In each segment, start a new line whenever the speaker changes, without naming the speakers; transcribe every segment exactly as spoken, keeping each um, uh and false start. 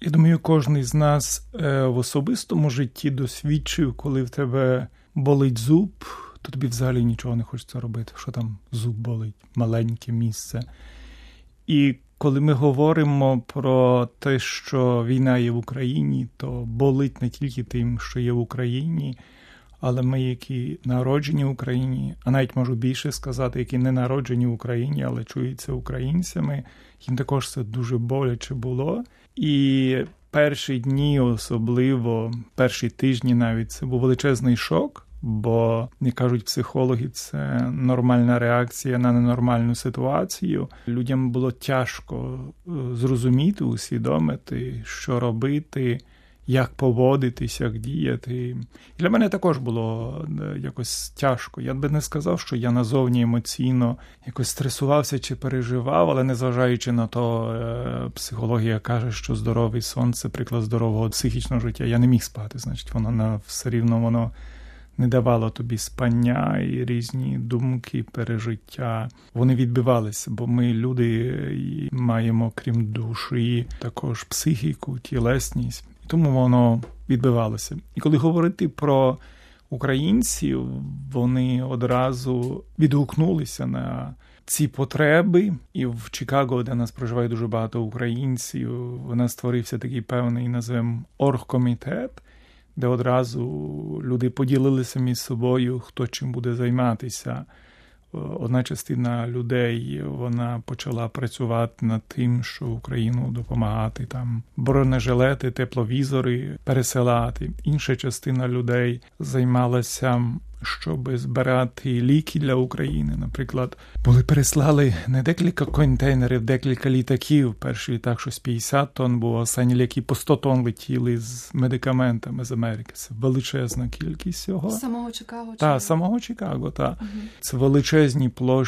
Я думаю, кожен з нас в особистому житті досвідчив, коли в тебе болить зуб, то тобі взагалі нічого не хочеться робити, що там зуб болить, маленьке місце. І коли ми говоримо про те, що війна є в Україні, то болить не тільки тим, що є в Україні, але ми, які народжені в Україні, а навіть можу більше сказати, які не народжені в Україні, але чуються українцями, їм також це дуже боляче було. І перші дні, особливо перші тижні навіть, це був величезний шок, бо, як кажуть психологи, це нормальна реакція на ненормальну ситуацію. Людям було тяжко зрозуміти, усвідомити, що робити, як поводитись, як діяти. Для мене також було якось тяжко. Я би не сказав, що я назовні емоційно якось стресувався чи переживав, але незважаючи на то, психологія каже, що здоровий сон – це приклад здорового психічного життя. Я не міг спати, значить, воно на, все рівно воно не давало тобі спання, і різні думки, пережиття. Вони відбивалися, бо ми, люди, маємо, крім душі, також психіку, тілесність. І тому воно відбивалося. І коли говорити про українців, вони одразу відгукнулися на ці потреби. І в Чикаго, де нас проживає дуже багато українців, у нас створився такий певний, називаємо, оргкомітет, де одразу люди поділилися між собою, хто чим буде займатися. Одна частина людей, вона почала працювати над тим, що Україну допомагати, там, бронежилети, тепловізори пересилати. Інша частина людей займалася, щоб збирати ліки для України. Наприклад, були переслали не декілька контейнерів, декілька літаків. Перший літак щось п'ятдесят тонн був, останні ліки по сто тонн летіли з медикаментами з Америки. Це величезна кількість цього.
З самого Чикаго?
Так, з самого Чикаго, так.
Угу.
Це величезні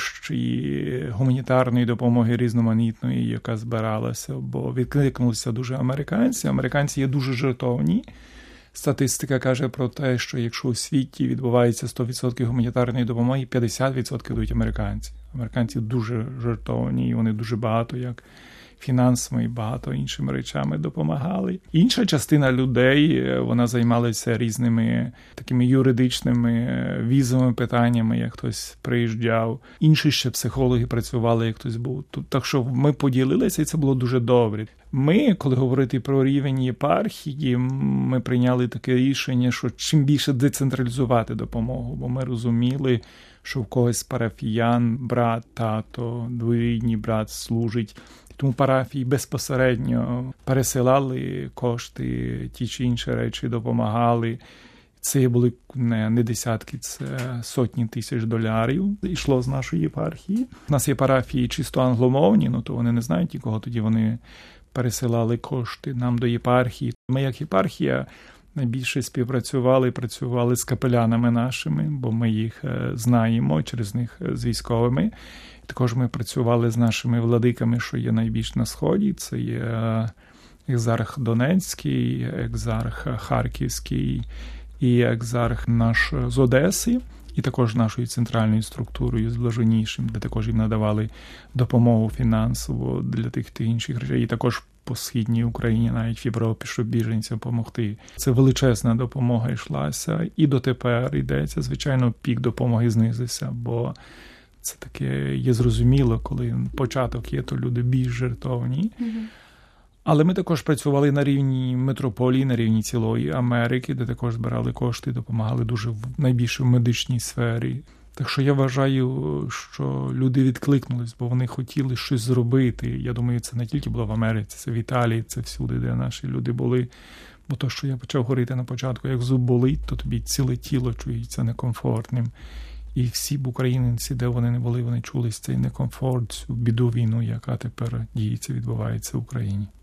площі гуманітарної допомоги різноманітної, яка збиралася, бо відкликнулися дуже американці. Американці є дуже жертовні. Статистика каже про те, що якщо у світі відбувається сто відсотків гуманітарної допомоги, п'ятдесят відсотків дають американці. Американці дуже жертовні, і вони дуже багато, як фінансово і багато іншими речами допомагали. Інша частина людей, вона займалася різними такими юридичними візовими питаннями, як хтось приїжджав. Інші ще психологи працювали, як хтось був. Так що ми поділилися, і це було дуже добре. Ми, коли говорити про рівень єпархії, ми прийняли таке рішення, що чим більше децентралізувати допомогу, бо ми розуміли, що в когось парафіян, брат, тато, двоюрідний брат служить. Тому парафії безпосередньо пересилали кошти, ті чи інші речі допомагали. Це були не, не десятки, це сотні тисяч доларів йшло з нашої єпархії. У нас є парафії чисто англомовні, ну то вони не знають нікого, тоді вони пересилали кошти нам до єпархії. Ми як єпархія найбільше співпрацювали і працювали з капелянами нашими, бо ми їх знаємо, через них з військовими. Також ми працювали з нашими владиками, що є найбільш на Сході. Це є екзарх Донецький, екзарх Харківський і екзарх наш з Одеси. І також нашою центральною структурою з Блаженнішим, де також їм надавали допомогу фінансову для тих та інших речей. І також по Східній Україні, навіть в Європі, щоб біженцям допомогти. Це величезна допомога йшлася. І дотепер йдеться. Звичайно, пік допомоги знизився, бо це таке є зрозуміло, коли початок є, то люди більш жертовні. Mm-hmm. Але ми також працювали на рівні метрополії, на рівні цілої Америки, де також збирали кошти, допомагали дуже в найбільше в медичній сфері. Так що я вважаю, що люди відкликнулись, бо вони хотіли щось зробити. Я думаю, це не тільки було в Америці, це в Італії, це всюди, де наші люди були. Бо то, що я почав говорити на початку, як зуб болить, то тобі ціле тіло чується некомфортним. І всі б українці, де вони не були, вони чули цей некомфорт, цю біду війну, яка тепер діється, відбувається в Україні.